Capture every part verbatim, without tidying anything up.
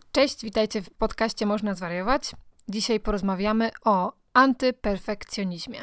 Cześć, witajcie w podcaście Można Zwariować. Dzisiaj porozmawiamy o antyperfekcjonizmie.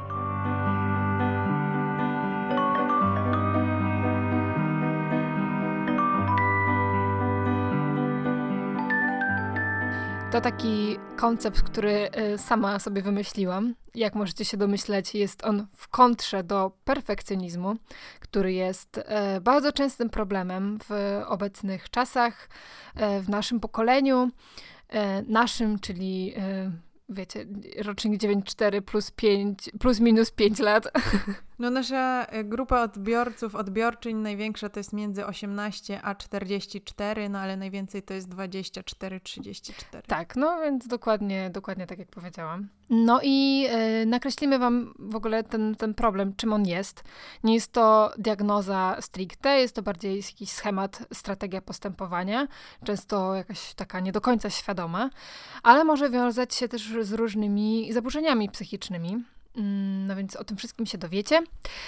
To taki koncept, który sama sobie wymyśliłam. Jak możecie się domyśleć, jest on w kontrze do perfekcjonizmu, który jest bardzo częstym problemem w obecnych czasach, w naszym pokoleniu, naszym, czyli wiecie, rocznik dziewięćdziesiąt cztery plus pięć, plus minus pięć lat. No nasza grupa odbiorców, odbiorczyń największa to jest między osiemnaście a czterdzieści cztery, no ale najwięcej to jest dwadzieścia cztery trzydzieści cztery. Tak, no więc dokładnie, dokładnie tak jak powiedziałam. No i yy, nakreślimy wam w ogóle ten, ten problem, czym on jest. Nie jest to diagnoza stricte, jest to bardziej jakiś schemat, strategia postępowania, często jakaś taka nie do końca świadoma, ale może wiązać się też z różnymi zaburzeniami psychicznymi. No więc o tym wszystkim się dowiecie.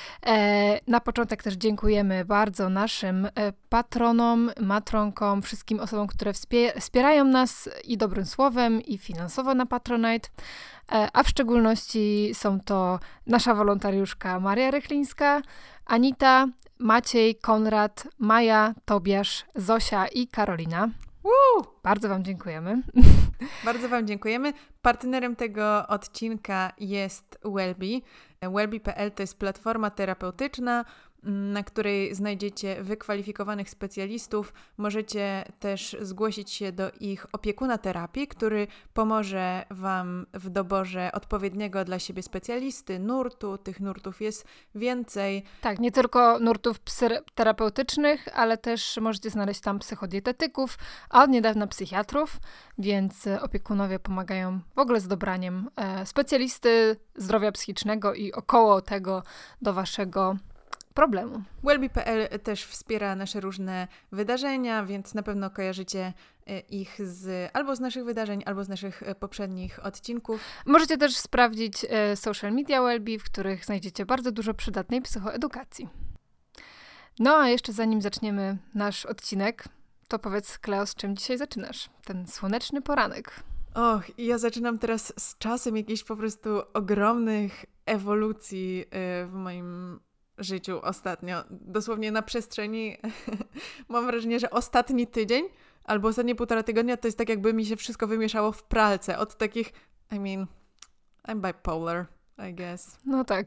E, na początek też dziękujemy bardzo naszym patronom, matronkom, wszystkim osobom, które wspie- wspierają nas i dobrym słowem, i finansowo na Patronite. E, a w szczególności są to nasza wolontariuszka Maria Rychlińska, Anita, Maciej, Konrad, Maja, Tobiasz, Zosia i Karolina. Woo! Bardzo wam dziękujemy. Bardzo wam dziękujemy. Partnerem tego odcinka jest Wellbe. Wellbe kropka p l to jest platforma terapeutyczna, na której znajdziecie wykwalifikowanych specjalistów. Możecie też zgłosić się do ich opiekuna terapii, który pomoże wam w doborze odpowiedniego dla siebie specjalisty, nurtu. Tych nurtów jest więcej. Tak, nie tylko nurtów terapeutycznych, ale też możecie znaleźć tam psychodietetyków, a od niedawna psychiatrów, więc opiekunowie pomagają w ogóle z dobraniem specjalisty zdrowia psychicznego i około tego do waszego problemu. Wellbe kropka p l też wspiera nasze różne wydarzenia, więc na pewno kojarzycie ich z, albo z naszych wydarzeń, albo z naszych poprzednich odcinków. Możecie też sprawdzić social media Wellbe, w których znajdziecie bardzo dużo przydatnej psychoedukacji. No a jeszcze zanim zaczniemy nasz odcinek, to powiedz, Kleo, z czym dzisiaj zaczynasz? Ten słoneczny poranek. Och, ja zaczynam teraz z czasem jakichś po prostu ogromnych ewolucji w moim życiu ostatnio. Dosłownie na przestrzeni mam wrażenie, że ostatni tydzień albo ostatnie półtora tygodnia to jest tak, jakby mi się wszystko wymieszało w pralce. Od takich, I mean, I'm bipolar, I guess. No tak.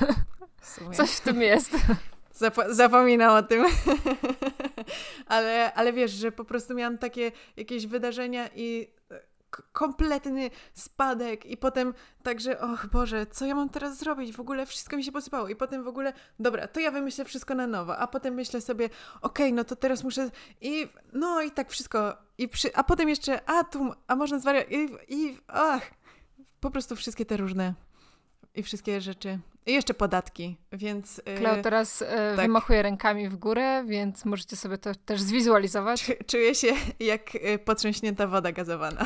W Coś w tym jest. Zap- zapominam o tym. ale, ale wiesz, że po prostu miałam takie jakieś wydarzenia i k- kompletny spadek i potem także, och Boże, co ja mam teraz zrobić? W ogóle wszystko mi się posypało i potem w ogóle, dobra, to ja wymyślę wszystko na nowo, a potem myślę sobie, okej, okay, no to teraz muszę i no i tak wszystko i przy, a potem jeszcze, a tu, a można zwariać i, i ach, po prostu wszystkie te różne i wszystkie rzeczy. I jeszcze podatki, więc... Kleo teraz e, tak. wymachuje rękami w górę, więc możecie sobie to też zwizualizować. Czuję się jak potrząśnięta woda gazowana.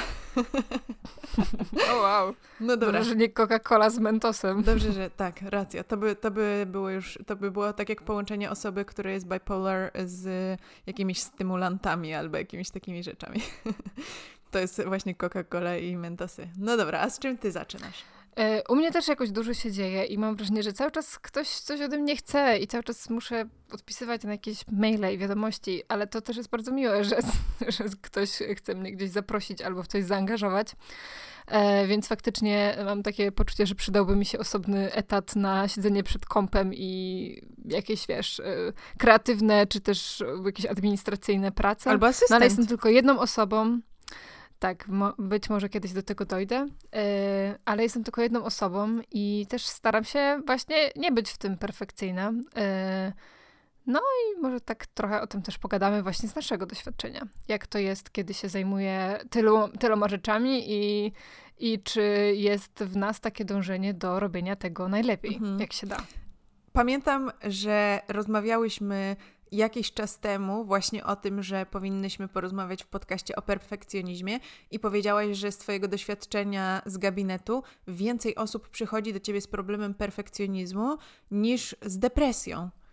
O wow. No dobra. Dobrze, że nie Coca-Cola z Mentosem. Dobrze, że tak, racja. To by, to by było już, to by było tak jak połączenie osoby, która jest bipolar z jakimiś stymulantami albo jakimiś takimi rzeczami. To jest właśnie Coca-Cola i Mentosy. No dobra, a z czym ty zaczynasz? U mnie też jakoś dużo się dzieje i mam wrażenie, że cały czas ktoś coś ode mnie chce i cały czas muszę odpisywać na jakieś maile i wiadomości, ale to też jest bardzo miłe, że, że ktoś chce mnie gdzieś zaprosić albo w coś zaangażować. E, więc faktycznie mam takie poczucie, że przydałby mi się osobny etat na siedzenie przed kompem i jakieś, wiesz, kreatywne czy też jakieś administracyjne prace. Albo asystent. No, ale jestem tylko jedną osobą. Tak, mo- być może kiedyś do tego dojdę, yy, ale jestem tylko jedną osobą i też staram się właśnie nie być w tym perfekcyjna. Yy, no i może tak trochę o tym też pogadamy właśnie z naszego doświadczenia. Jak to jest, kiedy się zajmuje tylu, tyloma rzeczami i, i czy jest w nas takie dążenie do robienia tego najlepiej, mhm. jak się da. Pamiętam, że rozmawiałyśmy jakiś czas temu właśnie o tym, że powinnyśmy porozmawiać w podcaście o perfekcjonizmie i powiedziałaś, że z twojego doświadczenia z gabinetu więcej osób przychodzi do ciebie z problemem perfekcjonizmu niż z depresją.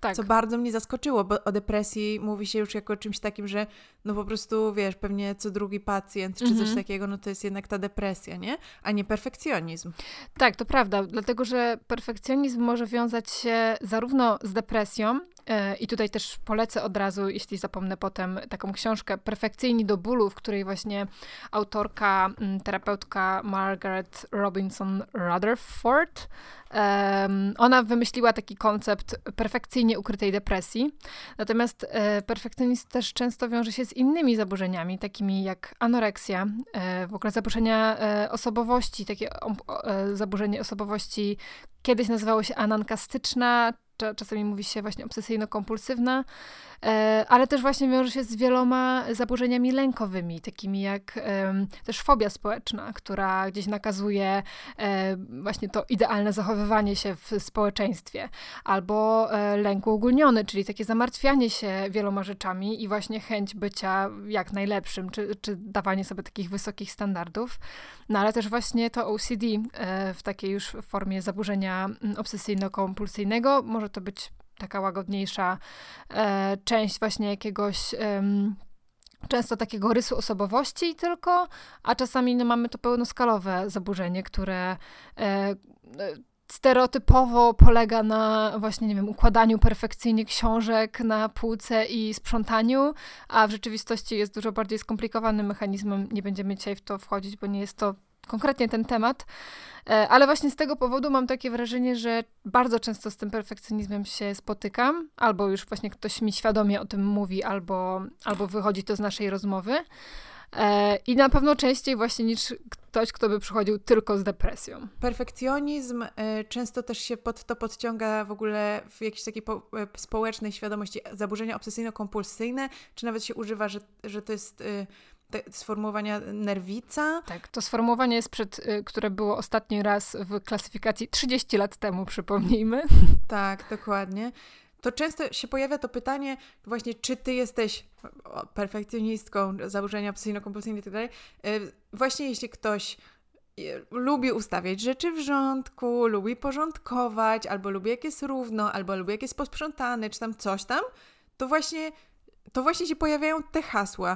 Tak. Co bardzo mnie zaskoczyło, bo o depresji mówi się już jako o czymś takim, że no po prostu, wiesz, pewnie co drugi pacjent czy Mhm. coś takiego, no to jest jednak ta depresja, nie? A nie perfekcjonizm. Tak, to prawda, dlatego że perfekcjonizm może wiązać się zarówno z depresją, yy, i tutaj też polecę od razu, jeśli zapomnę potem, taką książkę Perfekcyjni do bólu, w której właśnie autorka, yy, terapeutka Margaret Robinson Rutherford, Um, ona wymyśliła taki koncept perfekcyjnie ukrytej depresji. Natomiast e, perfekcjonizm też często wiąże się z innymi zaburzeniami, takimi jak anoreksja, e, w ogóle zaburzenia e, osobowości, takie o, e, zaburzenie osobowości kiedyś nazywało się anankastyczna, czasami mówi się właśnie obsesyjno-kompulsywna, ale też właśnie wiąże się z wieloma zaburzeniami lękowymi, takimi jak też fobia społeczna, która gdzieś nakazuje właśnie to idealne zachowywanie się w społeczeństwie, albo lęk uogólniony, czyli takie zamartwianie się wieloma rzeczami i właśnie chęć bycia jak najlepszym, czy, czy dawanie sobie takich wysokich standardów. No ale też właśnie to O C D w takiej już formie zaburzenia obsesyjno-kompulsyjnego może to być taka łagodniejsza e, część właśnie jakiegoś e, często takiego rysu osobowości tylko, a czasami no, mamy to pełnoskalowe zaburzenie, które e, stereotypowo polega na właśnie, nie wiem, układaniu perfekcyjnie książek na półce i sprzątaniu, a w rzeczywistości jest dużo bardziej skomplikowanym mechanizmem. Nie będziemy dzisiaj w to wchodzić, bo nie jest to konkretnie ten temat, ale właśnie z tego powodu mam takie wrażenie, że bardzo często z tym perfekcjonizmem się spotykam, albo już właśnie ktoś mi świadomie o tym mówi, albo, albo wychodzi to z naszej rozmowy. I na pewno częściej właśnie niż ktoś, kto by przychodził tylko z depresją. Perfekcjonizm y, często też się pod to podciąga w ogóle w jakiejś takiej po, y, społecznej świadomości zaburzenia obsesyjno-kompulsyjne, czy nawet się używa, że, że to jest... Y, te sformułowania nerwica. Tak, to sformułowanie jest przed, y, które było ostatni raz w klasyfikacji trzydzieści lat temu, przypomnijmy. Tak, dokładnie. To często się pojawia to pytanie właśnie, czy ty jesteś perfekcjonistką, zaburzenia obsesyjno-kompulsyjne i tak dalej. Właśnie jeśli ktoś lubi ustawiać rzeczy w rządku, lubi porządkować, albo lubi jak jest równo, albo lubi jak jest posprzątane, czy tam coś tam, to właśnie, to właśnie się pojawiają te hasła.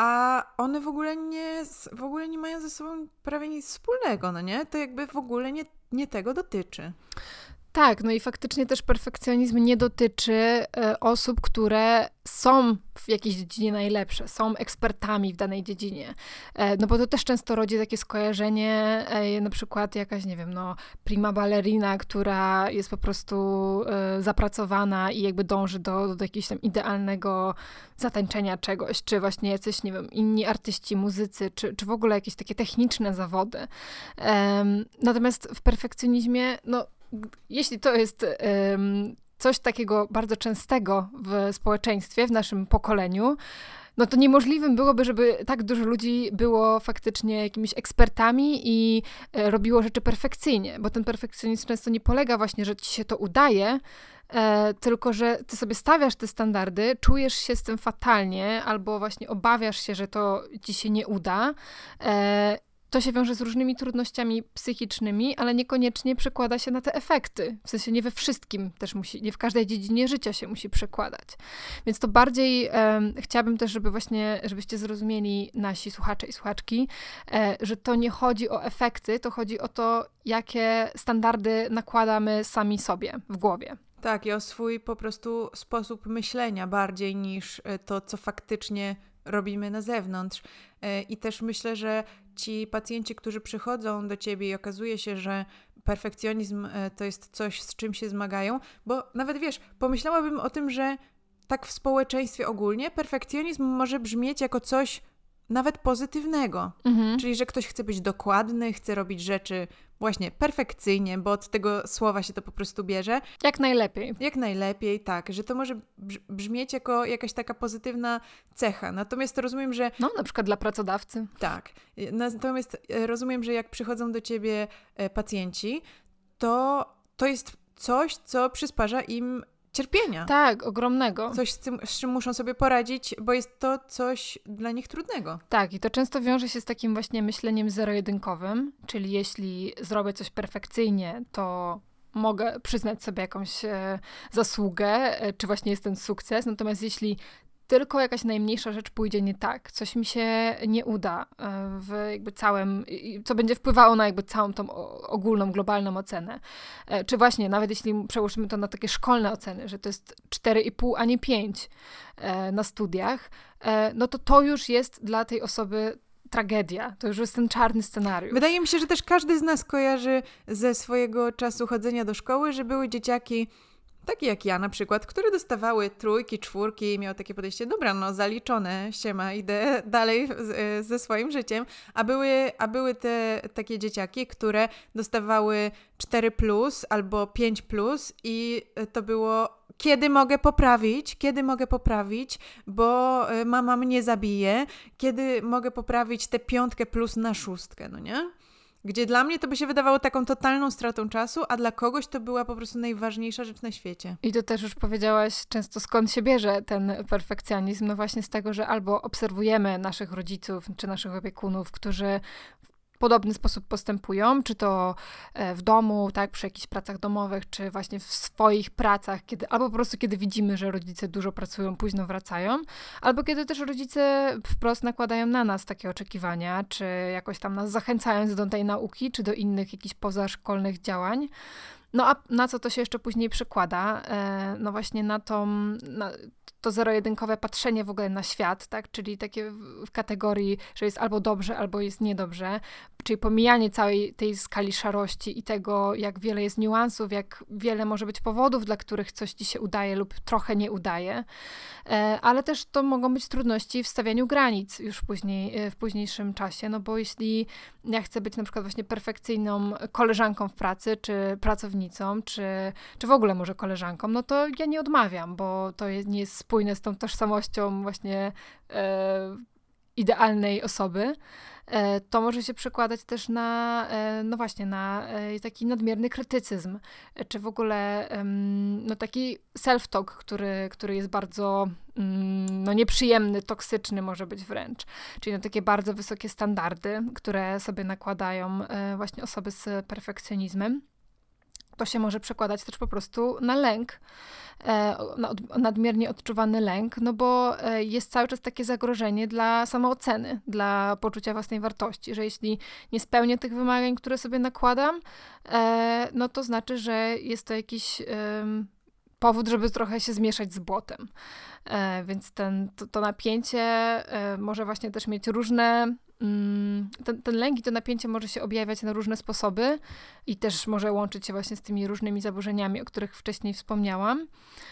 A one w ogóle nie, w ogóle nie mają ze sobą prawie nic wspólnego, no nie? To jakby w ogóle nie, nie tego dotyczy. Tak, no i faktycznie też perfekcjonizm nie dotyczy e, osób, które są w jakiejś dziedzinie najlepsze, są ekspertami w danej dziedzinie. E, no bo to też często rodzi takie skojarzenie, e, na przykład jakaś, nie wiem, no prima ballerina, która jest po prostu e, zapracowana i jakby dąży do, do jakiegoś tam idealnego zatańczenia czegoś, czy właśnie jacyś, nie wiem, inni artyści, muzycy, czy, czy w ogóle jakieś takie techniczne zawody. E, natomiast w perfekcjonizmie, no jeśli to jest um, coś takiego bardzo częstego w społeczeństwie, w naszym pokoleniu, no to niemożliwym byłoby, żeby tak dużo ludzi było faktycznie jakimiś ekspertami i e, robiło rzeczy perfekcyjnie, bo ten perfekcjonizm często nie polega właśnie, że ci się to udaje, e, tylko że ty sobie stawiasz te standardy, czujesz się z tym fatalnie albo właśnie obawiasz się, że to ci się nie uda. E, To się wiąże z różnymi trudnościami psychicznymi, ale niekoniecznie przekłada się na te efekty. W sensie nie we wszystkim też musi, nie w każdej dziedzinie życia się musi przekładać. Więc to bardziej um, chciałabym też, żeby właśnie, żebyście zrozumieli nasi słuchacze i słuchaczki, e, że to nie chodzi o efekty, to chodzi o to, jakie standardy nakładamy sami sobie w głowie. Tak, i o swój po prostu sposób myślenia bardziej niż to, co faktycznie robimy na zewnątrz. I też myślę, że ci pacjenci, którzy przychodzą do ciebie i okazuje się, że perfekcjonizm to jest coś, z czym się zmagają, bo nawet wiesz, pomyślałabym o tym, że tak w społeczeństwie ogólnie perfekcjonizm może brzmieć jako coś nawet pozytywnego. Mhm. Czyli, że ktoś chce być dokładny, chce robić rzeczy właśnie perfekcyjnie, bo od tego słowa się to po prostu bierze. Jak najlepiej. Jak najlepiej, tak. Że to może brzmieć jako jakaś taka pozytywna cecha. Natomiast rozumiem, że... No, na przykład dla pracodawcy. Tak. Natomiast rozumiem, że jak przychodzą do ciebie pacjenci, to to jest coś, co przysparza im cierpienia. Tak, ogromnego. Coś, z, tym, z czym muszą sobie poradzić, bo jest to coś dla nich trudnego. Tak, i to często wiąże się z takim właśnie myśleniem zero-jedynkowym, czyli jeśli zrobię coś perfekcyjnie, to mogę przyznać sobie jakąś e, zasługę, e, czy właśnie jest ten sukces. Natomiast jeśli tylko jakaś najmniejsza rzecz pójdzie nie tak, coś mi się nie uda e, w jakby całym, co będzie wpływało na jakby całą tą ogólną, globalną ocenę. E, czy właśnie, nawet jeśli przełożymy to na takie szkolne oceny, że to jest cztery i pół, a nie pięć e, na studiach, e, no to to już jest dla tej osoby tragedia. To już jest ten czarny scenariusz. Wydaje mi się, że też każdy z nas kojarzy ze swojego czasu chodzenia do szkoły, że były dzieciaki, takie jak ja na przykład, które dostawały trójki, czwórki i miały takie podejście, dobra, no zaliczone, siema, idę dalej z, ze swoim życiem, a były, a były te takie dzieciaki, które dostawały cztery plus albo pięć plus i to było, kiedy mogę poprawić, kiedy mogę poprawić, bo mama mnie zabije, kiedy mogę poprawić tę piątkę plus na szóstkę, no nie? Gdzie dla mnie to by się wydawało taką totalną stratą czasu, a dla kogoś to była po prostu najważniejsza rzecz na świecie. I to też już powiedziałaś często, skąd się bierze ten perfekcjonizm. No właśnie z tego, że albo obserwujemy naszych rodziców czy naszych opiekunów, którzy w podobny sposób postępują, czy to w domu, tak, przy jakichś pracach domowych, czy właśnie w swoich pracach, kiedy, albo po prostu kiedy widzimy, że rodzice dużo pracują, późno wracają, albo kiedy też rodzice wprost nakładają na nas takie oczekiwania, czy jakoś tam nas zachęcając do tej nauki, czy do innych jakichś pozaszkolnych działań. No a na co to się jeszcze później przekłada? No właśnie na tą, na to zero-jedynkowe patrzenie w ogóle na świat, tak? Czyli takie w kategorii, że jest albo dobrze, albo jest niedobrze, czyli pomijanie całej tej skali szarości i tego, jak wiele jest niuansów, jak wiele może być powodów, dla których coś ci się udaje lub trochę nie udaje, ale też to mogą być trudności w stawianiu granic już później, w późniejszym czasie, no bo jeśli ja chcę być na przykład właśnie perfekcyjną koleżanką w pracy, czy pracownicą, czy, czy w ogóle może koleżanką, no to ja nie odmawiam, bo to jest, nie jest spójne z tą tożsamością właśnie e, idealnej osoby. E, to może się przekładać też na, e, no właśnie, na e, taki nadmierny krytycyzm, e, czy w ogóle e, no taki self-talk, który, który jest bardzo mm, no nieprzyjemny, toksyczny może być wręcz. Czyli no takie bardzo wysokie standardy, które sobie nakładają e, właśnie osoby z perfekcjonizmem. To się może przekładać też po prostu na lęk, na nadmiernie odczuwany lęk, no bo jest cały czas takie zagrożenie dla samooceny, dla poczucia własnej wartości, że jeśli nie spełnię tych wymagań, które sobie nakładam, no to znaczy, że jest to jakiś powód, żeby trochę się zmieszać z błotem. Więc ten, to, to napięcie może właśnie też mieć różne Ten, ten lęk i to napięcie może się objawiać na różne sposoby i też może łączyć się właśnie z tymi różnymi zaburzeniami, o których wcześniej wspomniałam.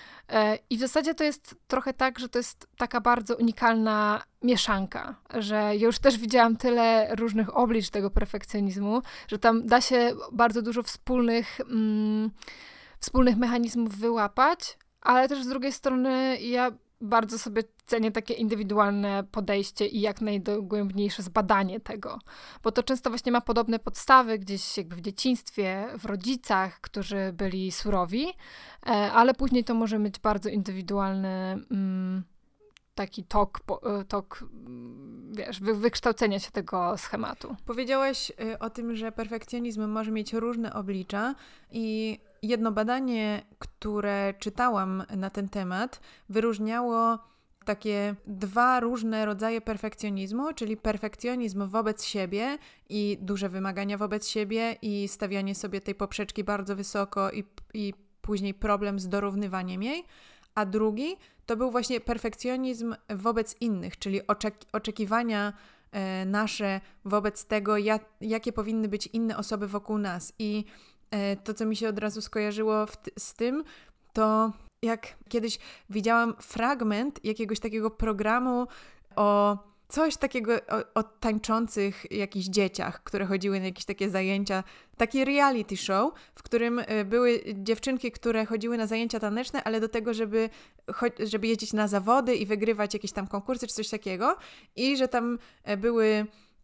I w zasadzie to jest trochę tak, że to jest taka bardzo unikalna mieszanka, że ja już też widziałam tyle różnych oblicz tego perfekcjonizmu, że tam da się bardzo dużo wspólnych, mm, wspólnych mechanizmów wyłapać, ale też z drugiej strony ja bardzo sobie cenię takie indywidualne podejście i jak najdogłębniejsze zbadanie tego. Bo to często właśnie ma podobne podstawy gdzieś jakby w dzieciństwie, w rodzicach, którzy byli surowi, ale później to może mieć bardzo indywidualny mm, taki tok, tok wiesz, wy, wykształcenia się tego schematu. Powiedziałaś o tym, że perfekcjonizm może mieć różne oblicza i jedno badanie, które czytałam na ten temat, wyróżniało takie dwa różne rodzaje perfekcjonizmu, czyli perfekcjonizm wobec siebie i duże wymagania wobec siebie i stawianie sobie tej poprzeczki bardzo wysoko i, i później problem z dorównywaniem jej, a drugi to był właśnie perfekcjonizm wobec innych, czyli oczek- oczekiwania e, nasze wobec tego, jak, jakie powinny być inne osoby wokół nas. I e, to, co mi się od razu skojarzyło w t- z tym, to jak kiedyś widziałam fragment jakiegoś takiego programu o coś takiego, o, o tańczących jakichś dzieciach, które chodziły na jakieś takie zajęcia, taki reality show, w którym były dziewczynki, które chodziły na zajęcia taneczne, ale do tego, żeby, żeby jeździć na zawody i wygrywać jakieś tam konkursy czy coś takiego i że tam były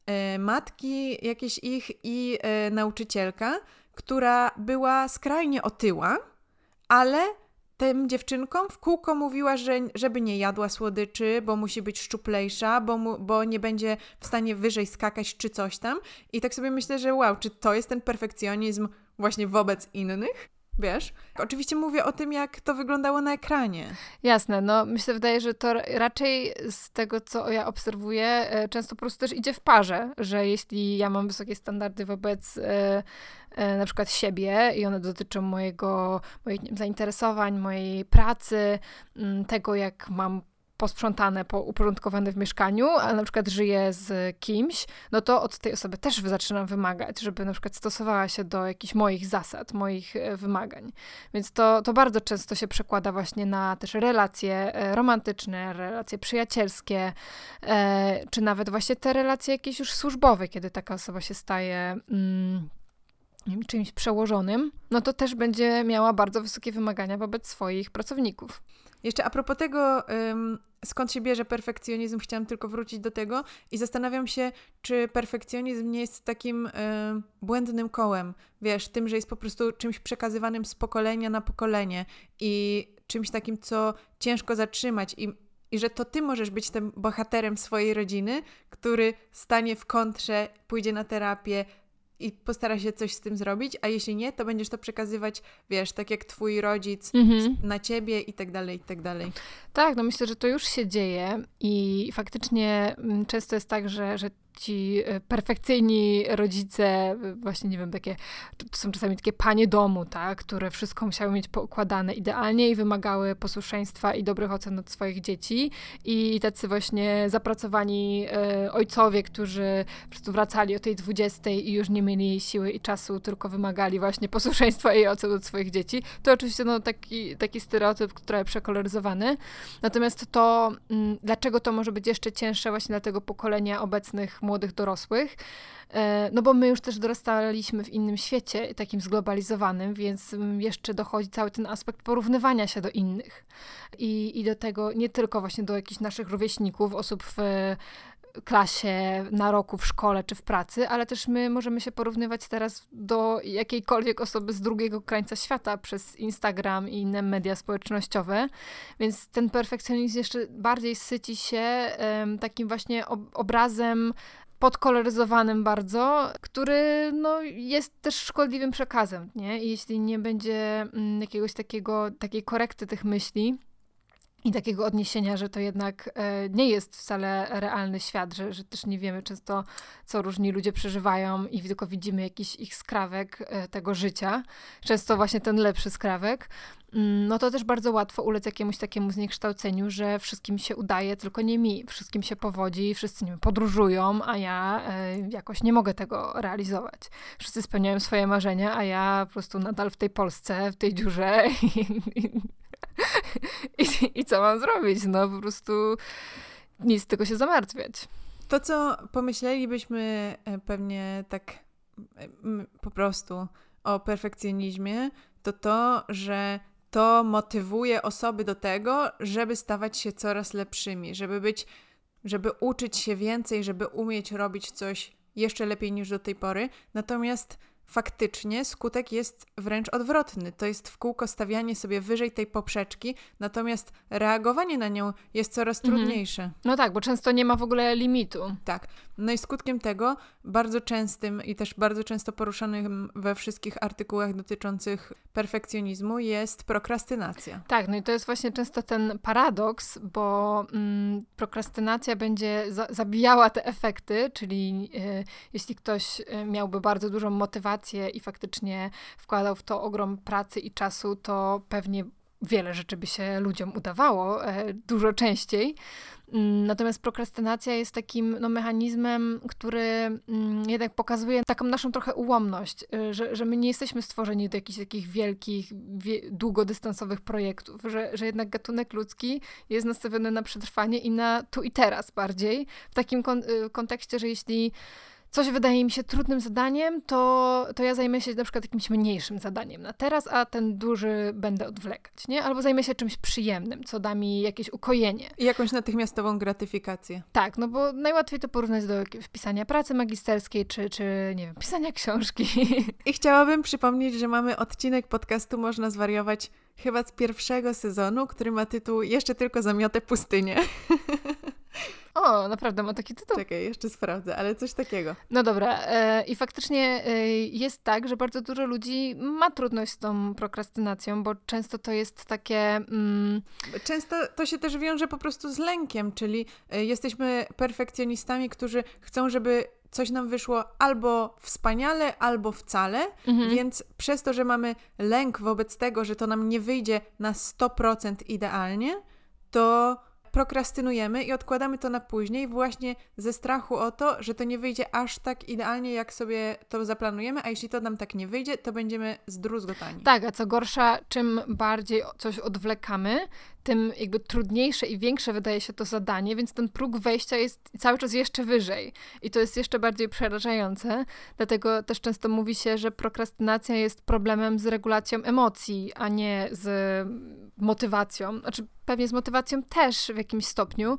matki jakieś ich i nauczycielka, która była skrajnie otyła, ale tym dziewczynkom w kółko mówiła, że żeby nie jadła słodyczy, bo musi być szczuplejsza, bo, mu, bo nie będzie w stanie wyżej skakać czy coś tam. I tak sobie myślę, że wow, czy to jest ten perfekcjonizm właśnie wobec innych? wiesz? Oczywiście mówię o tym, jak to wyglądało na ekranie. Jasne, no mi się wydaje, że to raczej z tego, co ja obserwuję, często po prostu też idzie w parze, że jeśli ja mam wysokie standardy wobec e, e, na przykład siebie i one dotyczą mojego, moich nie wiem, zainteresowań, mojej pracy, m, tego jak mam posprzątane, uporządkowane w mieszkaniu, a na przykład żyję z kimś, no to od tej osoby też zaczynam wymagać, żeby na przykład stosowała się do jakichś moich zasad, moich wymagań. Więc to, to bardzo często się przekłada właśnie na też relacje romantyczne, relacje przyjacielskie, e, czy nawet właśnie te relacje jakieś już służbowe, kiedy taka osoba się staje mm, czymś przełożonym, no to też będzie miała bardzo wysokie wymagania wobec swoich pracowników. Jeszcze a propos tego, um, skąd się bierze perfekcjonizm, chciałam tylko wrócić do tego i zastanawiam się, czy perfekcjonizm nie jest takim um, błędnym kołem, wiesz, tym, że jest po prostu czymś przekazywanym z pokolenia na pokolenie i czymś takim, co ciężko zatrzymać i, i że to ty możesz być tym bohaterem swojej rodziny, który stanie w kontrze, pójdzie na terapię, i postara się coś z tym zrobić, a jeśli nie, to będziesz to przekazywać, wiesz, tak jak twój rodzic mhm. na ciebie i tak dalej, i tak dalej. Tak, no myślę, że to już się dzieje i faktycznie często jest tak, że, że ci perfekcyjni rodzice, właśnie nie wiem, takie, to są czasami takie panie domu, tak, które wszystko musiały mieć poukładane idealnie i wymagały posłuszeństwa i dobrych ocen od swoich dzieci i tacy właśnie zapracowani e, ojcowie, którzy po prostu wracali o tej dwudziestej i już nie mieli siły i czasu, tylko wymagali właśnie posłuszeństwa i ocen od swoich dzieci. To oczywiście no, taki, taki stereotyp, trochę przekoloryzowany. Natomiast to, m, dlaczego to może być jeszcze cięższe właśnie dla tego pokolenia obecnych młodych dorosłych, no bo my już też dorastaliśmy w innym świecie, takim zglobalizowanym, więc jeszcze dochodzi cały ten aspekt porównywania się do innych i, i do tego nie tylko właśnie do jakichś naszych rówieśników, osób w klasie, na roku, w szkole czy w pracy, ale też my możemy się porównywać teraz do jakiejkolwiek osoby z drugiego krańca świata przez Instagram i inne media społecznościowe, więc ten perfekcjonizm jeszcze bardziej syci się um, takim właśnie ob- obrazem podkoloryzowanym bardzo, który no, jest też szkodliwym przekazem, nie? I jeśli nie będzie mm, jakiegoś takiego, takiej korekty tych myśli, i takiego odniesienia, że to jednak e, nie jest wcale realny świat, że, że też nie wiemy często, co różni ludzie przeżywają i tylko widzimy jakiś ich skrawek e, tego życia. Często właśnie ten lepszy skrawek. No to też bardzo łatwo ulec jakiemuś takiemu zniekształceniu, że wszystkim się udaje, tylko nie mi. Wszystkim się powodzi, wszyscy nie wiem, podróżują, a ja e, jakoś nie mogę tego realizować. Wszyscy spełniają swoje marzenia, a ja po prostu nadal w tej Polsce, w tej dziurze i, I, I co mam zrobić? No po prostu nic, tylko się zamartwiać. To, co pomyślelibyśmy pewnie tak po prostu o perfekcjonizmie, to to, że to motywuje osoby do tego, żeby stawać się coraz lepszymi, żeby być, żeby uczyć się więcej, żeby umieć robić coś jeszcze lepiej niż do tej pory. Natomiast faktycznie skutek jest wręcz odwrotny. To jest w kółko stawianie sobie wyżej tej poprzeczki, natomiast reagowanie na nią jest coraz mhm. trudniejsze. No tak, bo często nie ma w ogóle limitu. Tak. No i skutkiem tego bardzo częstym i też bardzo często poruszanym we wszystkich artykułach dotyczących perfekcjonizmu jest prokrastynacja. Tak, no i to jest właśnie często ten paradoks, bo mm, prokrastynacja będzie za- zabijała te efekty, czyli y, jeśli ktoś y, miałby bardzo dużą motywację i faktycznie wkładał w to ogrom pracy i czasu, to pewnie wiele rzeczy by się ludziom udawało e, dużo częściej. Natomiast prokrastynacja jest takim no, mechanizmem, który mm, jednak pokazuje taką naszą trochę ułomność, że, że my nie jesteśmy stworzeni do jakichś takich wielkich, wie, długodystansowych projektów, że, że jednak gatunek ludzki jest nastawiony na przetrwanie i na tu i teraz bardziej. W takim kon- kontekście, że jeśli coś wydaje mi się trudnym zadaniem, to, to ja zajmę się na przykład jakimś mniejszym zadaniem na teraz, a ten duży będę odwlekać, nie? Albo zajmę się czymś przyjemnym, co da mi jakieś ukojenie. I jakąś natychmiastową gratyfikację. Tak, no bo najłatwiej to porównać do jakiegoś pisania pracy magisterskiej, czy, czy nie wiem, pisania książki. I chciałabym przypomnieć, że mamy odcinek podcastu Można Zwariować chyba z pierwszego sezonu, który ma tytuł Jeszcze tylko zamiotę pustynię. O, naprawdę ma taki tytuł. Czekaj, jeszcze sprawdzę, ale coś takiego. No dobra. E, I faktycznie e, jest tak, że bardzo dużo ludzi ma trudność z tą prokrastynacją, bo często to jest takie... Mm... Często to się też wiąże po prostu z lękiem, czyli y, jesteśmy perfekcjonistami, którzy chcą, żeby coś nam wyszło albo wspaniale, albo wcale, mhm. więc przez to, że mamy lęk wobec tego, że to nam nie wyjdzie na sto procent idealnie, to prokrastynujemy i odkładamy to na później właśnie ze strachu o to, że to nie wyjdzie aż tak idealnie, jak sobie to zaplanujemy, a jeśli to nam tak nie wyjdzie, to będziemy zdruzgotani. Tak, a co gorsza, czym bardziej coś odwlekamy, tym jakby trudniejsze i większe wydaje się to zadanie, więc ten próg wejścia jest cały czas jeszcze wyżej. I to jest jeszcze bardziej przerażające. Dlatego też często mówi się, że prokrastynacja jest problemem z regulacją emocji, a nie z motywacją. Znaczy pewnie z motywacją też w jakimś stopniu.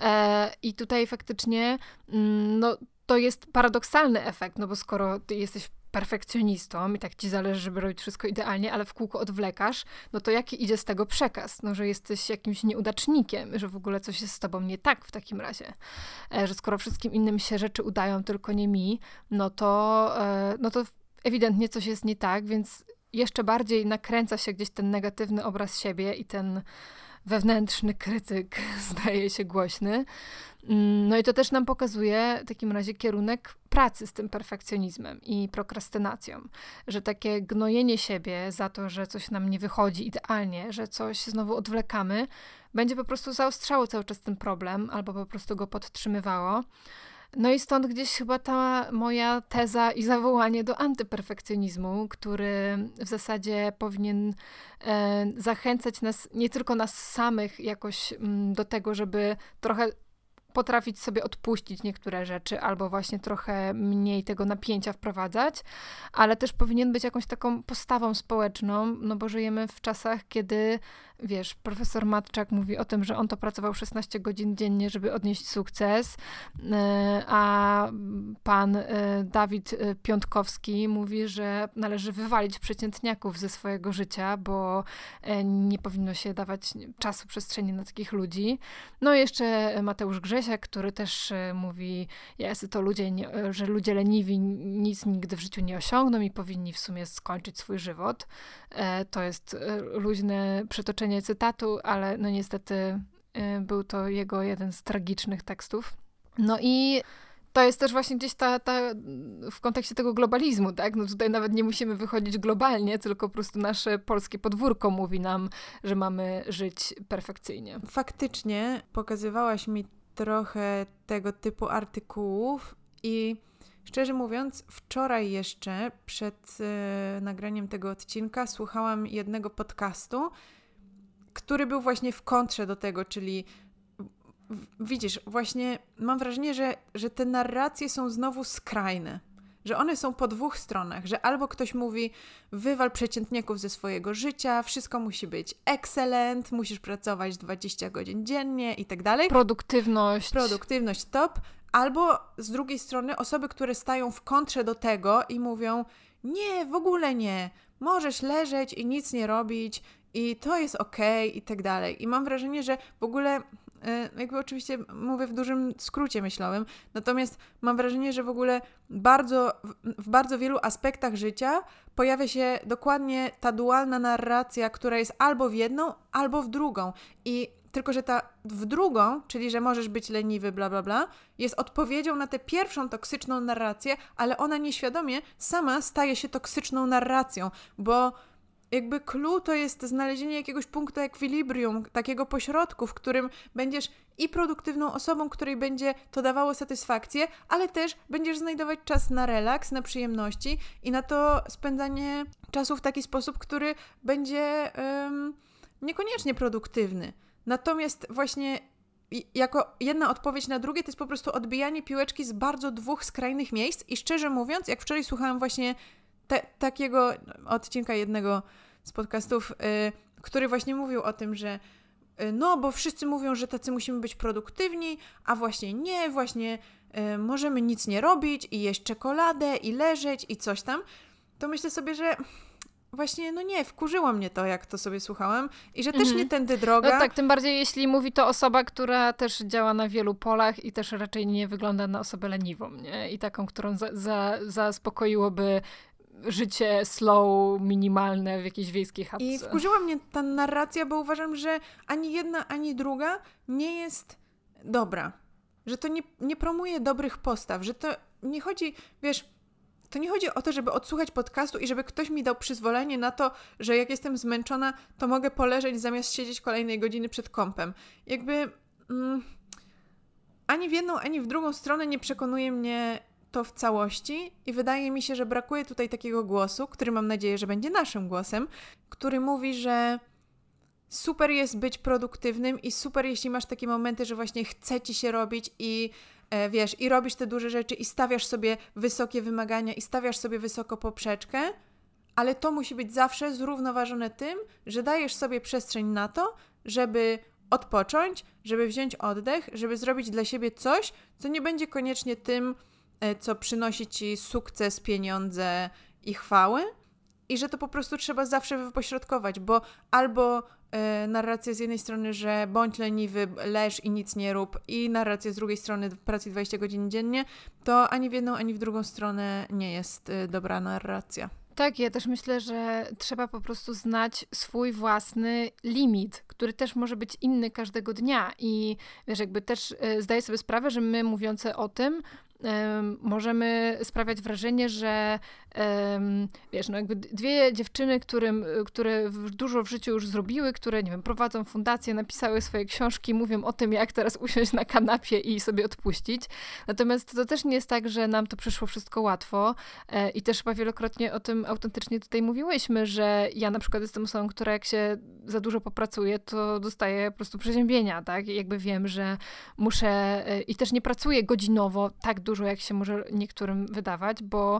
E, I tutaj faktycznie no, to jest paradoksalny efekt, no bo skoro ty jesteś perfekcjonistą i tak ci zależy, żeby robić wszystko idealnie, ale w kółko odwlekasz, no to jaki idzie z tego przekaz? No, że jesteś jakimś nieudacznikiem, że w ogóle coś jest z tobą nie tak w takim razie. E, że skoro wszystkim innym się rzeczy udają, tylko nie mi, no to, e, no to ewidentnie coś jest nie tak, więc jeszcze bardziej nakręca się gdzieś ten negatywny obraz siebie i ten wewnętrzny krytyk staje się głośny. No i to też nam pokazuje w takim razie kierunek pracy z tym perfekcjonizmem i prokrastynacją, że takie gnojenie siebie za to, że coś nam nie wychodzi idealnie, że coś znowu odwlekamy, będzie po prostu zaostrzało cały czas ten problem albo po prostu go podtrzymywało. No i stąd gdzieś chyba ta moja teza i zawołanie do antyperfekcjonizmu, który w zasadzie powinien e, zachęcać nas, nie tylko nas samych jakoś m, do tego, żeby trochę potrafić sobie odpuścić niektóre rzeczy albo właśnie trochę mniej tego napięcia wprowadzać, ale też powinien być jakąś taką postawą społeczną, no bo żyjemy w czasach, kiedy, wiesz, profesor Matczak mówi o tym, że on to pracował szesnaście godzin dziennie, żeby odnieść sukces, a pan Dawid Piątkowski mówi, że należy wywalić przeciętniaków ze swojego życia, bo nie powinno się dawać czasu, przestrzeni na takich ludzi. No i jeszcze Mateusz Grzesiak, który też mówi, jacy to ludzie, nie, że ludzie leniwi nic nigdy w życiu nie osiągną i powinni w sumie skończyć swój żywot. To jest luźne przytoczenie cytatu, ale no niestety był to jego jeden z tragicznych tekstów. No i to jest też właśnie gdzieś ta, ta w kontekście tego globalizmu, tak? No tutaj nawet nie musimy wychodzić globalnie, tylko po prostu nasze polskie podwórko mówi nam, że mamy żyć perfekcyjnie. Faktycznie pokazywałaś mi trochę tego typu artykułów i szczerze mówiąc, wczoraj jeszcze przed y, nagraniem tego odcinka słuchałam jednego podcastu, który był właśnie w kontrze do tego, czyli w, widzisz, właśnie mam wrażenie, że, że te narracje są znowu skrajne, że one są po dwóch stronach, że albo ktoś mówi wywal przeciętniaków ze swojego życia, wszystko musi być excellent, musisz pracować dwadzieścia godzin dziennie i tak dalej. Produktywność. Produktywność top. Albo z drugiej strony osoby, które stają w kontrze do tego i mówią nie, w ogóle nie, możesz leżeć i nic nie robić i to jest okej okay, i tak dalej. I mam wrażenie, że w ogóle jakby oczywiście mówię w dużym skrócie myślowym, natomiast mam wrażenie, że w ogóle bardzo, w bardzo wielu aspektach życia pojawia się dokładnie ta dualna narracja, która jest albo w jedną, albo w drugą. I tylko, że ta w drugą, czyli że możesz być leniwy, bla, bla, bla, jest odpowiedzią na tę pierwszą toksyczną narrację, ale ona nieświadomie sama staje się toksyczną narracją, bo jakby clue to jest znalezienie jakiegoś punktu ekwilibrium, takiego pośrodku, w którym będziesz i produktywną osobą, której będzie to dawało satysfakcję, ale też będziesz znajdować czas na relaks, na przyjemności i na to spędzanie czasu w taki sposób, który będzie um, niekoniecznie produktywny. Natomiast właśnie jako jedna odpowiedź na drugie to jest po prostu odbijanie piłeczki z bardzo dwóch skrajnych miejsc i szczerze mówiąc, jak wczoraj słuchałam właśnie te, takiego odcinka jednego z podcastów, yy, który właśnie mówił o tym, że yy, no, bo wszyscy mówią, że tacy musimy być produktywni, a właśnie nie, właśnie yy, możemy nic nie robić i jeść czekoladę i leżeć i coś tam, to myślę sobie, że właśnie, no nie, wkurzyło mnie to, jak to sobie słuchałam i że też Mhm. nie tędy droga. No tak, tym bardziej jeśli mówi to osoba, która też działa na wielu polach i też raczej nie wygląda na osobę leniwą, nie? I taką, którą za, za, zaspokoiłoby życie slow, minimalne w jakiejś wiejskiej chatce. I wkurzyła mnie ta narracja, bo uważam, że ani jedna, ani druga nie jest dobra. Że to nie, nie promuje dobrych postaw, że to nie chodzi, wiesz, to nie chodzi o to, żeby odsłuchać podcastu i żeby ktoś mi dał przyzwolenie na to, że jak jestem zmęczona, to mogę poleżeć zamiast siedzieć kolejnej godziny przed kompem. Jakby mm, ani w jedną, ani w drugą stronę nie przekonuje mnie to w całości i wydaje mi się, że brakuje tutaj takiego głosu, który mam nadzieję, że będzie naszym głosem, który mówi, że super jest być produktywnym i super, jeśli masz takie momenty, że właśnie chce ci się robić i e, wiesz, i robisz te duże rzeczy i stawiasz sobie wysokie wymagania i stawiasz sobie wysoko poprzeczkę, ale to musi być zawsze zrównoważone tym, że dajesz sobie przestrzeń na to, żeby odpocząć, żeby wziąć oddech, żeby zrobić dla siebie coś, co nie będzie koniecznie tym, e, co przynosi ci sukces, pieniądze i chwałę i że to po prostu trzeba zawsze wypośrodkować, bo albo narracja z jednej strony, że bądź leniwy, leż i nic nie rób i narracja z drugiej strony pracuj dwadzieścia godzin dziennie, to ani w jedną, ani w drugą stronę nie jest dobra narracja. Tak, ja też myślę, że trzeba po prostu znać swój własny limit, który też może być inny każdego dnia i wiesz, jakby też zdaję sobie sprawę, że my mówiące o tym Um, możemy sprawiać wrażenie, że um, wiesz, no jakby dwie dziewczyny, którym, które dużo w życiu już zrobiły, które, nie wiem, prowadzą fundację, napisały swoje książki, mówią o tym, jak teraz usiąść na kanapie i sobie odpuścić. Natomiast to też nie jest tak, że nam to przyszło wszystko łatwo e, i też chyba wielokrotnie o tym autentycznie tutaj mówiłyśmy, że ja na przykład jestem osobą, która jak się za dużo popracuje, to dostaje po prostu przeziębienia, tak? I jakby wiem, że muszę e, i też nie pracuję godzinowo tak dużo, dużo, jak się może niektórym wydawać, bo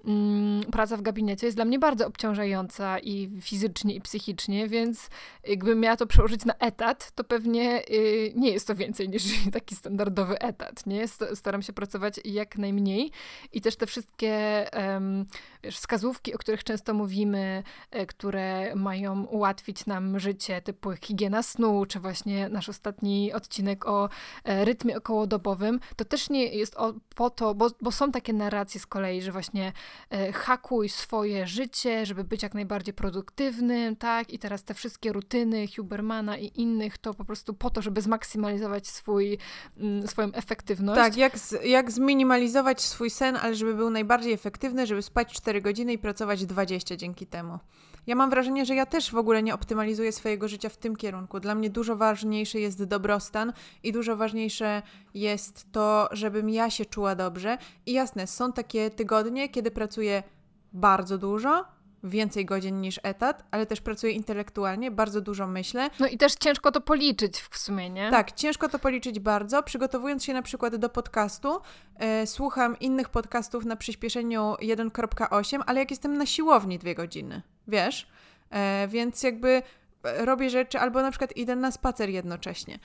mm, praca w gabinecie jest dla mnie bardzo obciążająca i fizycznie, i psychicznie, więc jakbym miała to przełożyć na etat, to pewnie y, nie jest to więcej niż taki standardowy etat, nie? Staram się pracować jak najmniej i też te wszystkie um, wiesz, wskazówki, o których często mówimy, y, które mają ułatwić nam życie, typu higiena snu, czy właśnie nasz ostatni odcinek o y, rytmie okołodobowym, to też nie jest o, po to, bo, bo są takie narracje z kolei, że właśnie y, hakuj swoje życie, żeby być jak najbardziej produktywnym, tak? I teraz te wszystkie rutyny Hubermana i innych, to po prostu po to, żeby zmaksymalizować swój, y, swoją efektywność. Tak, jak, z, jak zminimalizować swój sen, ale żeby był najbardziej efektywny, żeby spać cztery godziny i pracować dwadzieścia dzięki temu. Ja mam wrażenie, że ja też w ogóle nie optymalizuję swojego życia w tym kierunku. Dla mnie dużo ważniejszy jest dobrostan i dużo ważniejsze jest to, żebym ja się czuła dobrze. I jasne, są takie tygodnie, kiedy pracuję bardzo dużo, więcej godzin niż etat, ale też pracuję intelektualnie, bardzo dużo myślę. No i też ciężko to policzyć w sumie, nie? Tak, ciężko to policzyć bardzo. Przygotowując się na przykład do podcastu, e, słucham innych podcastów na przyspieszeniu jeden przecinek osiem, ale jak jestem na siłowni dwie godziny, wiesz? E, więc jakby robię rzeczy, albo na przykład idę na spacer jednocześnie.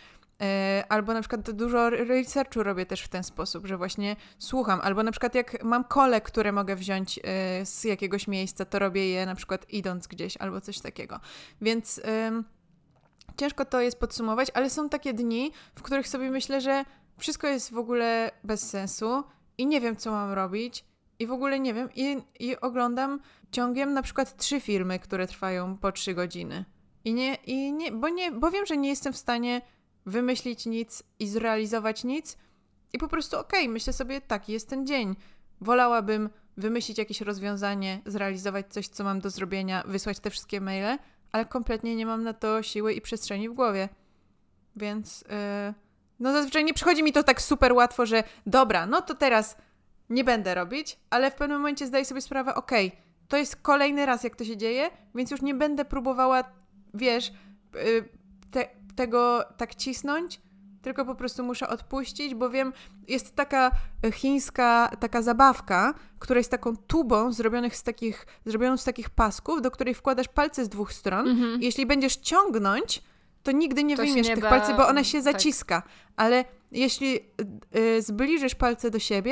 Albo na przykład dużo researchu robię też w ten sposób, że właśnie słucham. Albo na przykład jak mam kole, które mogę wziąć z jakiegoś miejsca, to robię je na przykład idąc gdzieś albo coś takiego. Więc ym, ciężko to jest podsumować, ale są takie dni, w których sobie myślę, że wszystko jest w ogóle bez sensu i nie wiem, co mam robić i w ogóle nie wiem i, i oglądam ciągiem na przykład trzy filmy, które trwają po trzy godziny. I nie, i nie, bo nie, bo wiem, że nie jestem w stanie wymyślić nic i zrealizować nic i po prostu okej, okay, myślę sobie, taki jest ten dzień. Wolałabym wymyślić jakieś rozwiązanie, zrealizować coś, co mam do zrobienia, wysłać te wszystkie maile, ale kompletnie nie mam na to siły i przestrzeni w głowie. Więc yy, no zazwyczaj nie przychodzi mi to tak super łatwo, że dobra, no to teraz nie będę robić, ale w pewnym momencie zdaję sobie sprawę, okej, okay, to jest kolejny raz, jak to się dzieje, więc już nie będę próbowała, wiesz, yy, te tego tak cisnąć, tylko po prostu muszę odpuścić, bo wiem, jest taka chińska taka zabawka, która jest taką tubą zrobionych z takich, zrobioną z takich pasków, do której wkładasz palce z dwóch stron mm-hmm. i jeśli będziesz ciągnąć, to nigdy nie to wyjmiesz nie tych da... palców, bo ona się zaciska. Tak. Ale jeśli y, zbliżysz palce do siebie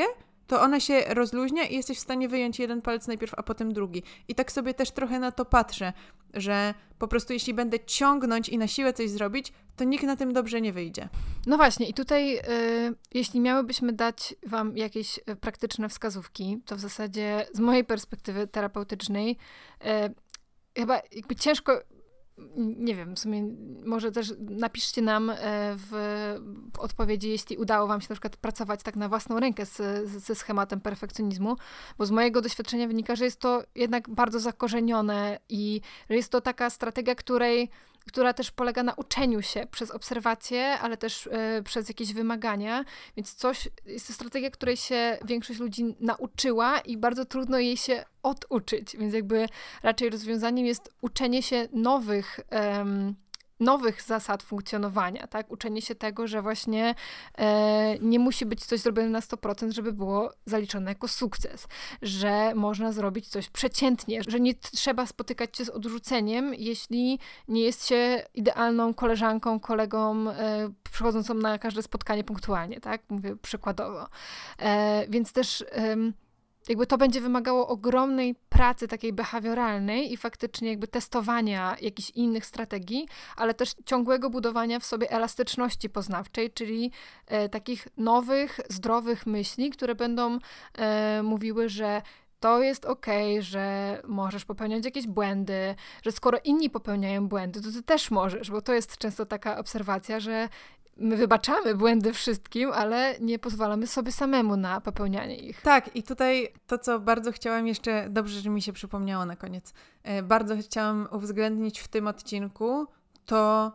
to ona się rozluźnia i jesteś w stanie wyjąć jeden palec najpierw, a potem drugi. I tak sobie też trochę na to patrzę, że po prostu jeśli będę ciągnąć i na siłę coś zrobić, to nikt na tym dobrze nie wyjdzie. No właśnie i tutaj y, jeśli miałybyśmy dać wam jakieś y, praktyczne wskazówki, to w zasadzie z mojej perspektywy terapeutycznej y, chyba jakby ciężko, nie wiem, w sumie może też napiszcie nam w, w odpowiedzi, jeśli udało wam się na przykład pracować tak na własną rękę z, z, ze schematem perfekcjonizmu, bo z mojego doświadczenia wynika, że jest to jednak bardzo zakorzenione i że jest to taka strategia, której która też polega na uczeniu się przez obserwacje, ale też y, przez jakieś wymagania, więc coś, jest to strategia, której się większość ludzi nauczyła i bardzo trudno jej się oduczyć, więc jakby raczej rozwiązaniem jest uczenie się nowych um, nowych zasad funkcjonowania, tak? Uczenie się tego, że właśnie e, nie musi być coś zrobione na sto procent, żeby było zaliczone jako sukces, że można zrobić coś przeciętnie, że nie trzeba spotykać się z odrzuceniem, jeśli nie jest się idealną koleżanką, kolegą e, przychodzącą na każde spotkanie punktualnie, tak? Mówię przykładowo. E, więc też e, jakby to będzie wymagało ogromnej pracy takiej behawioralnej i faktycznie jakby testowania jakichś innych strategii, ale też ciągłego budowania w sobie elastyczności poznawczej, czyli e, takich nowych, zdrowych myśli, które będą e, mówiły, że to jest okej, że możesz popełniać jakieś błędy, że skoro inni popełniają błędy, to ty też możesz, bo to jest często taka obserwacja, że my wybaczamy błędy wszystkim, ale nie pozwalamy sobie samemu na popełnianie ich. Tak, i tutaj to, co bardzo chciałam jeszcze, dobrze, że mi się przypomniało na koniec, e, bardzo chciałam uwzględnić w tym odcinku, to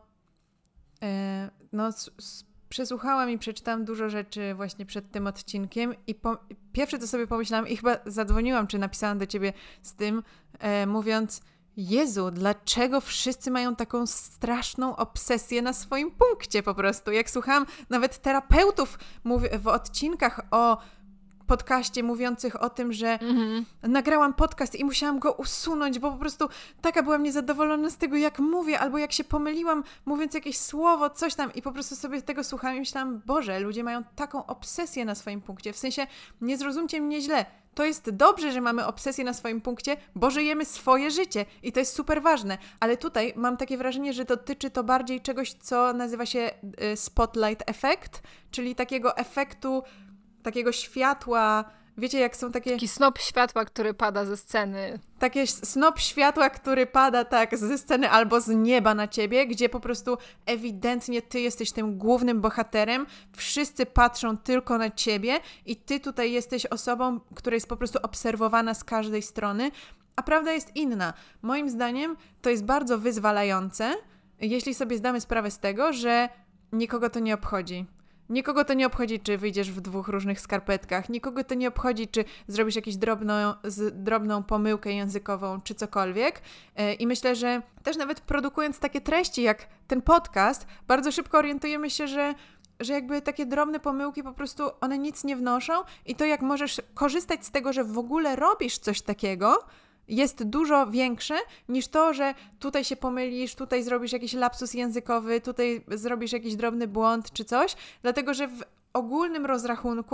e, no, s, s, przesłuchałam i przeczytałam dużo rzeczy właśnie przed tym odcinkiem i po, pierwsze, co sobie pomyślałam i chyba zadzwoniłam, czy napisałam do ciebie z tym, e, mówiąc: Jezu, dlaczego wszyscy mają taką straszną obsesję na swoim punkcie po prostu? Jak słuchałam nawet terapeutów mów- w odcinkach o podcaście mówiących o tym, że mm-hmm. nagrałam podcast i musiałam go usunąć, bo po prostu taka byłam niezadowolona z tego, jak mówię, albo jak się pomyliłam, mówiąc jakieś słowo, coś tam i po prostu sobie tego słuchałam i myślałam: Boże, ludzie mają taką obsesję na swoim punkcie. W sensie, nie zrozumcie mnie źle, to jest dobrze, że mamy obsesję na swoim punkcie, bo żyjemy swoje życie i to jest super ważne, ale tutaj mam takie wrażenie, że dotyczy to bardziej czegoś, co nazywa się spotlight effect, czyli takiego efektu, takiego światła, wiecie, jak są takie... Taki snop światła, który pada ze sceny. Takie snop światła, który pada tak ze sceny albo z nieba na ciebie, gdzie po prostu ewidentnie ty jesteś tym głównym bohaterem, wszyscy patrzą tylko na ciebie i ty tutaj jesteś osobą, która jest po prostu obserwowana z każdej strony, a prawda jest inna. Moim zdaniem to jest bardzo wyzwalające, jeśli sobie zdamy sprawę z tego, że nikogo to nie obchodzi. Nikogo to nie obchodzi, czy wyjdziesz w dwóch różnych skarpetkach, nikogo to nie obchodzi, czy zrobisz jakąś drobną, z, drobną pomyłkę językową, czy cokolwiek. Yy, I myślę, że też nawet produkując takie treści jak ten podcast, bardzo szybko orientujemy się, że że jakby takie drobne pomyłki po prostu one nic nie wnoszą i to, jak możesz korzystać z tego, że w ogóle robisz coś takiego, jest dużo większe niż to, że tutaj się pomylisz, tutaj zrobisz jakiś lapsus językowy, tutaj zrobisz jakiś drobny błąd czy coś, dlatego że w ogólnym rozrachunku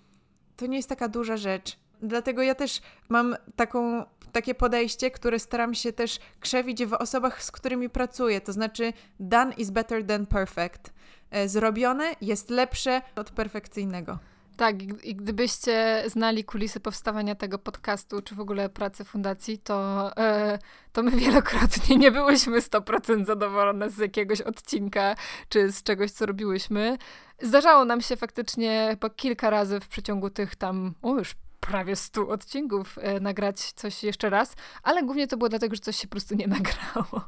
to nie jest taka duża rzecz. Dlatego ja też mam taką, takie podejście, które staram się też krzewić w osobach, z którymi pracuję, to znaczy done is better than perfect. Zrobione jest lepsze od perfekcyjnego. Tak, i gdybyście znali kulisy powstawania tego podcastu, czy w ogóle pracy fundacji, to, yy, to my wielokrotnie nie byłyśmy sto procent zadowolone z jakiegoś odcinka, czy z czegoś, co robiłyśmy. Zdarzało nam się faktycznie po kilka razy w przeciągu tych tam, o już prawie stu odcinków yy, nagrać coś jeszcze raz, ale głównie to było dlatego, że coś się po prostu nie nagrało.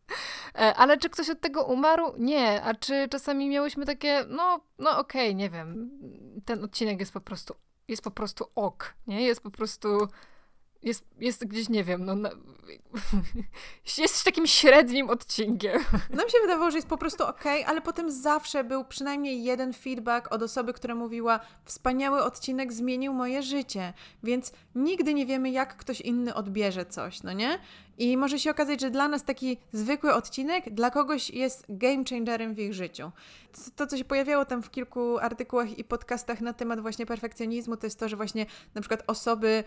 Ale czy ktoś od tego umarł? Nie. A czy czasami miałyśmy takie, no, no okej, okay, nie wiem, ten odcinek jest po prostu, jest po prostu ok, nie? Jest po prostu, jest, jest gdzieś, nie wiem, no... Na, jest takim średnim odcinkiem. Nam się wydawało, że jest po prostu okej, okay, ale potem zawsze był przynajmniej jeden feedback od osoby, która mówiła: wspaniały odcinek, zmienił moje życie. Więc nigdy nie wiemy, jak ktoś inny odbierze coś, no nie? I może się okazać, że dla nas taki zwykły odcinek dla kogoś jest game changerem w ich życiu. To, co się pojawiało tam w kilku artykułach i podcastach na temat właśnie perfekcjonizmu, to jest to, że właśnie na przykład osoby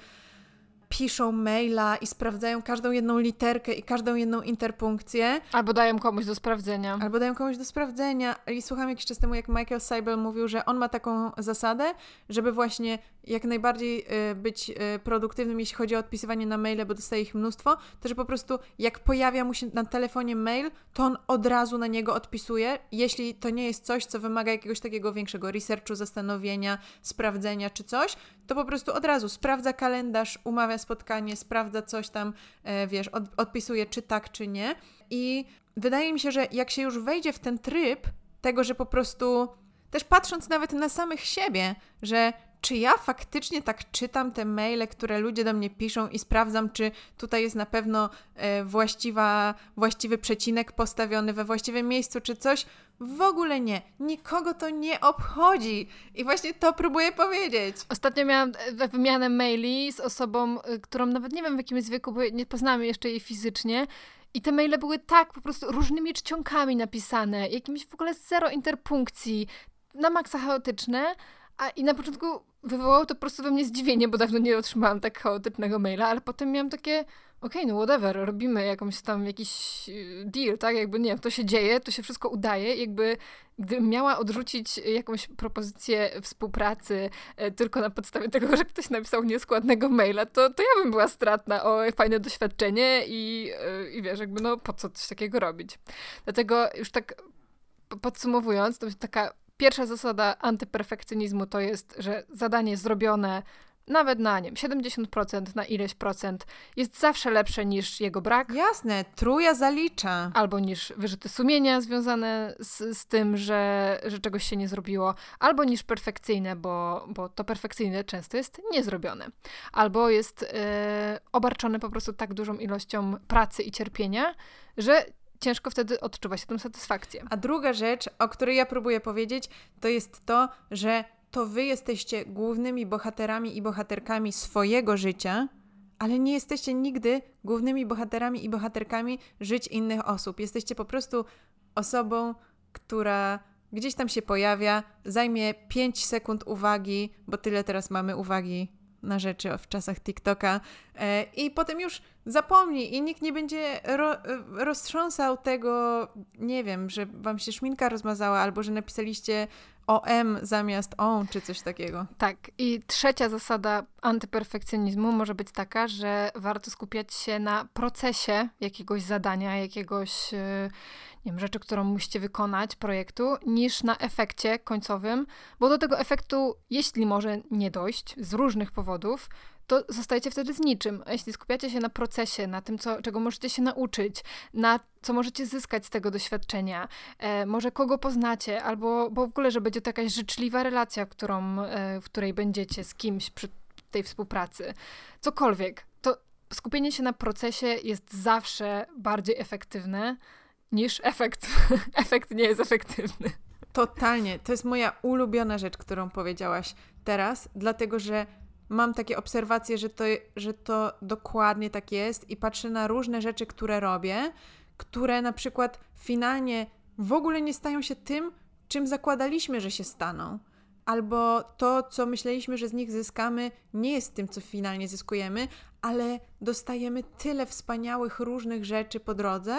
piszą maila i sprawdzają każdą jedną literkę i każdą jedną interpunkcję. Albo dają komuś do sprawdzenia. Albo dają komuś do sprawdzenia. I słucham jakiś czas temu, jak Michael Seibel mówił, że on ma taką zasadę, żeby właśnie jak najbardziej y, być y, produktywnym, jeśli chodzi o odpisywanie na maile, bo dostaje ich mnóstwo, to że po prostu jak pojawia mu się na telefonie mail, to on od razu na niego odpisuje, jeśli to nie jest coś, co wymaga jakiegoś takiego większego researchu, zastanowienia, sprawdzenia czy coś, to po prostu od razu sprawdza kalendarz, umawia spotkanie, sprawdza coś tam, e, wiesz, od, odpisuje czy tak, czy nie. I wydaje mi się, że jak się już wejdzie w ten tryb tego, że po prostu też patrząc nawet na samych siebie, że czy ja faktycznie tak czytam te maile, które ludzie do mnie piszą i sprawdzam, czy tutaj jest na pewno e, właściwa, właściwy przecinek postawiony we właściwym miejscu, czy coś. W ogóle nie. Nikogo to nie obchodzi. I właśnie to próbuję powiedzieć. Ostatnio miałam wymianę maili z osobą, którą nawet nie wiem w jakim jest wieku, bo nie poznałam jeszcze jej fizycznie. I te maile były tak po prostu różnymi czcionkami napisane, jakimiś w ogóle zero interpunkcji, na maksa chaotyczne. A i na początku wywołało to po prostu we mnie zdziwienie, bo dawno nie otrzymałam tak chaotycznego maila, ale potem miałam takie, okej, okay, no whatever, robimy jakąś tam jakiś deal, tak? Jakby nie wiem, to się dzieje, to się wszystko udaje. Jakby gdybym miała odrzucić jakąś propozycję współpracy e, tylko na podstawie tego, że ktoś napisał nieskładnego maila, to, to ja bym była stratna. O, fajne doświadczenie i, e, i wiesz, jakby no po co coś takiego robić. Dlatego już tak podsumowując, to jest taka pierwsza zasada antyperfekcjonizmu to jest, że zadanie zrobione nawet na, nie wiem, siedemdziesiąt procent, na ileś procent jest zawsze lepsze niż jego brak. Jasne, truja zalicza. Albo niż wyrzuty sumienia związane z, z tym, że, że czegoś się nie zrobiło. Albo niż perfekcyjne, bo, bo to perfekcyjne często jest niezrobione. Albo jest e, obarczone po prostu tak dużą ilością pracy i cierpienia, że ciężko wtedy odczuwa się tę satysfakcję. A druga rzecz, o której ja próbuję powiedzieć, to jest to, że to wy jesteście głównymi bohaterami i bohaterkami swojego życia, ale nie jesteście nigdy głównymi bohaterami i bohaterkami żyć innych osób. Jesteście po prostu osobą, która gdzieś tam się pojawia, zajmie pięć sekund uwagi, bo tyle teraz mamy uwagi na rzeczy w czasach TikToka e, i potem już zapomni i nikt nie będzie ro, roztrząsał tego, nie wiem, że wam się szminka rozmazała albo że napisaliście O M zamiast on, czy coś takiego. Tak. I trzecia zasada antyperfekcjonizmu może być taka, że warto skupiać się na procesie jakiegoś zadania, jakiegoś nie wiem, rzeczy, którą musicie wykonać, projektu, niż na efekcie końcowym, bo do tego efektu, jeśli może nie dojść z różnych powodów, to zostajecie wtedy z niczym. A jeśli skupiacie się na procesie, na tym, co, czego możecie się nauczyć, na co możecie zyskać z tego doświadczenia, e, może kogo poznacie, albo bo w ogóle, że będzie to jakaś życzliwa relacja, którą, e, w której będziecie z kimś przy tej współpracy, cokolwiek, to skupienie się na procesie jest zawsze bardziej efektywne niż efekt. Efekt nie jest efektywny. Totalnie. To jest moja ulubiona rzecz, którą powiedziałaś teraz, dlatego, że mam takie obserwacje, że to, że to dokładnie tak jest i patrzę na różne rzeczy, które robię, które na przykład finalnie w ogóle nie stają się tym, czym zakładaliśmy, że się staną. Albo to, co myśleliśmy, że z nich zyskamy, nie jest tym, co finalnie zyskujemy, ale dostajemy tyle wspaniałych różnych rzeczy po drodze,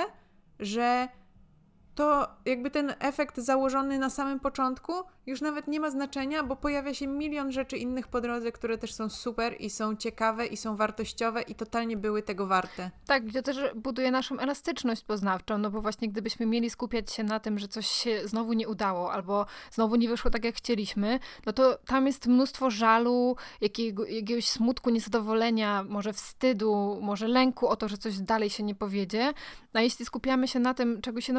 że to jakby ten efekt założony na samym początku już nawet nie ma znaczenia, bo pojawia się milion rzeczy innych po drodze, które też są super i są ciekawe i są wartościowe i totalnie były tego warte. Tak, i to też buduje naszą elastyczność poznawczą, no bo właśnie gdybyśmy mieli skupiać się na tym, że coś się znowu nie udało albo znowu nie wyszło tak, jak chcieliśmy, no to tam jest mnóstwo żalu, jakiego, jakiegoś smutku, niezadowolenia, może wstydu, może lęku o to, że coś dalej się nie powiedzie. A jeśli skupiamy się na tym, czego się nauczyliśmy,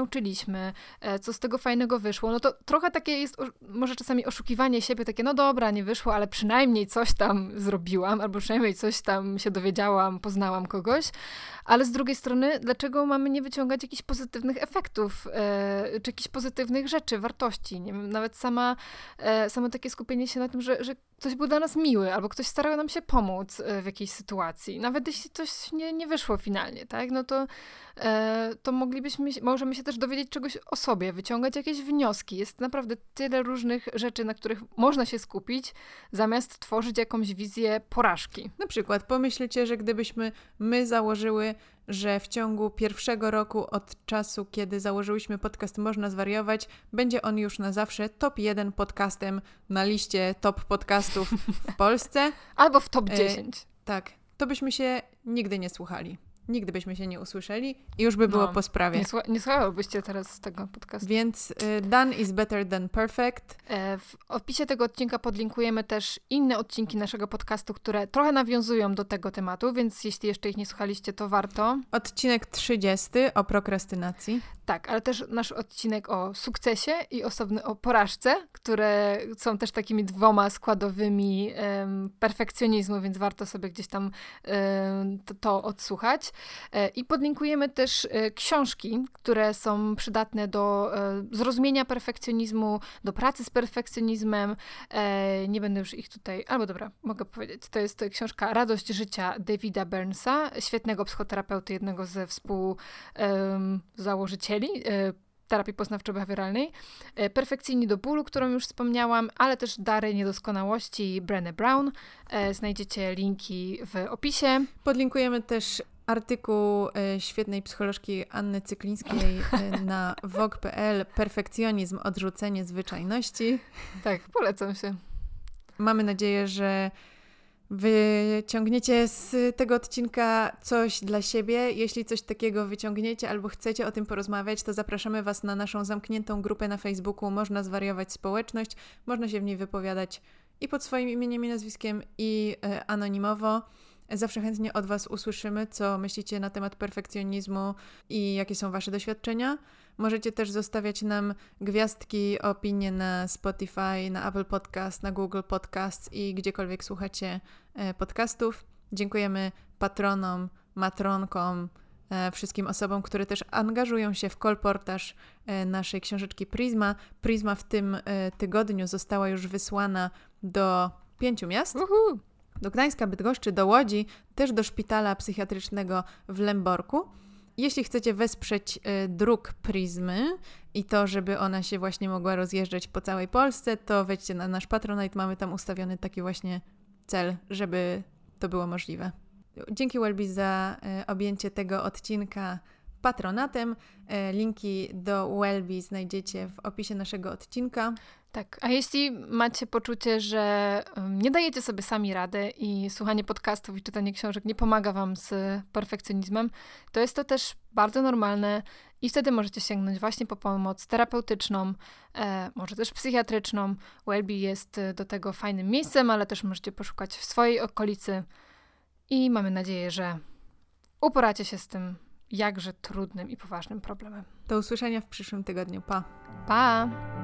zrobiliśmy, co z tego fajnego wyszło, no to trochę takie jest może czasami oszukiwanie siebie, takie no dobra, nie wyszło, ale przynajmniej coś tam zrobiłam, albo przynajmniej coś tam się dowiedziałam, poznałam kogoś, ale z drugiej strony, dlaczego mamy nie wyciągać jakichś pozytywnych efektów, e, czy jakichś pozytywnych rzeczy, wartości, nie wiem, nawet sama, e, samo takie skupienie się na tym, że, że ktoś był dla nas miły, albo ktoś starał nam się pomóc w jakiejś sytuacji. Nawet jeśli coś nie, nie wyszło finalnie, tak? No to, e, to moglibyśmy, możemy się też dowiedzieć czegoś o sobie, wyciągać jakieś wnioski. Jest naprawdę tyle różnych rzeczy, na których można się skupić, zamiast tworzyć jakąś wizję porażki. Na przykład pomyślcie, że gdybyśmy my założyły, że w ciągu pierwszego roku od czasu, kiedy założyłyśmy podcast Można Zwariować, będzie on już na zawsze top jeden podcastem na liście top podcastów w Polsce. Albo w top dziesięć. E, tak. To byśmy się nigdy nie słuchali. Nigdy byśmy się nie usłyszeli i już by było no, po sprawie. Nie, słucha- nie słuchałybyście teraz tego podcastu. Więc y, done is better than perfect. E, w opisie tego odcinka podlinkujemy też inne odcinki naszego podcastu, które trochę nawiązują do tego tematu, więc jeśli jeszcze ich nie słuchaliście, to warto. Odcinek trzydziesty o prokrastynacji. Tak, ale też nasz odcinek o sukcesie i osobny o porażce, które są też takimi dwoma składowymi um, perfekcjonizmu, więc warto sobie gdzieś tam um, to, to odsłuchać. E, I podlinkujemy też e, książki, które są przydatne do e, zrozumienia perfekcjonizmu, do pracy z perfekcjonizmem. E, nie będę już ich tutaj, albo dobra, mogę powiedzieć. To jest książka Radość życia Davida Burnsa, świetnego psychoterapeuty, jednego ze współzałożycieli terapii poznawczo-behawioralnej, Perfekcyjni do bólu, którą już wspomniałam, ale też Dary niedoskonałości Brené Brown. Znajdziecie linki w opisie. Podlinkujemy też artykuł świetnej psycholożki Anny Cyklińskiej na vogue kropka p l Perfekcjonizm, odrzucenie zwyczajności. Tak, polecam się. Mamy nadzieję, że wyciągniecie z tego odcinka coś dla siebie. Jeśli coś takiego wyciągniecie albo chcecie o tym porozmawiać, to zapraszamy Was na naszą zamkniętą grupę na Facebooku Można Zwariować Społeczność. Można się w niej wypowiadać i pod swoim imieniem i nazwiskiem, i e, anonimowo. Zawsze chętnie od Was usłyszymy, co myślicie na temat perfekcjonizmu i jakie są Wasze doświadczenia. Możecie też zostawiać nam gwiazdki, opinie na Spotify, na Apple Podcast, na Google Podcast i gdziekolwiek słuchacie podcastów. Dziękujemy patronom, matronkom, wszystkim osobom, które też angażują się w kolportaż naszej książeczki Prizma. Prizma w tym tygodniu została już wysłana do pięciu miast. Uhu. Do Gdańska, Bydgoszczy, do Łodzi, też do szpitala psychiatrycznego w Lęborku. Jeśli chcecie wesprzeć y, druk Prizmy i to, żeby ona się właśnie mogła rozjeżdżać po całej Polsce, to wejdźcie na nasz Patronite. Mamy tam ustawiony taki właśnie cel, żeby to było możliwe. Dzięki Welby za y, objęcie tego odcinka patronatem. Y, linki do Welby znajdziecie w opisie naszego odcinka. Tak, a jeśli macie poczucie, że nie dajecie sobie sami rady i słuchanie podcastów i czytanie książek nie pomaga wam z perfekcjonizmem, to jest to też bardzo normalne i wtedy możecie sięgnąć właśnie po pomoc terapeutyczną, e, może też psychiatryczną. Welby jest do tego fajnym miejscem, ale też możecie poszukać w swojej okolicy i mamy nadzieję, że uporacie się z tym jakże trudnym i poważnym problemem. Do usłyszenia w przyszłym tygodniu. Pa! Pa!